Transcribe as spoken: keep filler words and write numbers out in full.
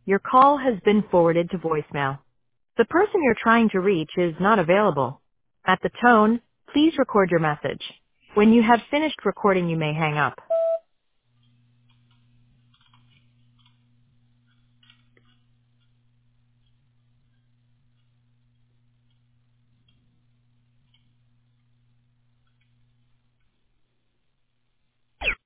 Your call has been forwarded to voicemail. The person you're trying to reach is not available. At the tone, please record your message. When you have finished recording, you may hang up.